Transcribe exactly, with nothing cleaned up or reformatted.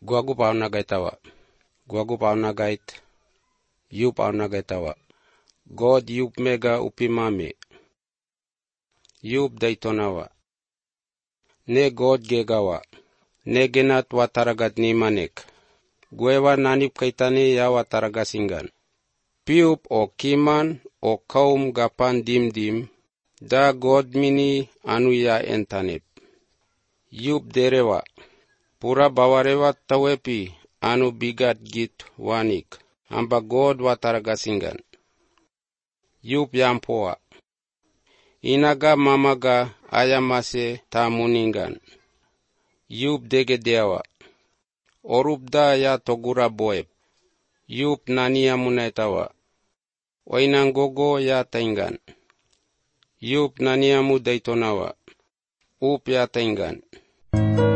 Guagu pauna gaitawa. Guagu pauna gait. Yu pauna gaitawa. God yup mega upimame. Yup daitonawa. Ne God gegawa. Ne genat wataragat ni manek. Guewa nanip kaitani ya wataragasingan. Piup o kiman o kaum gapan dim dim. Da God mini anu ya entanep. Yup derewa. Pura bawarewa tawepi anu bigat git wanik. Amba God wataragasingan. Yup yampoa. Inaga mamaga ayamase tamuningan. Yup degedewa. Orubda ya togura boep. Yup nania munaitawa. Oinangogo ya taingan. Yup nania mudaitonawa. Up ya taingan.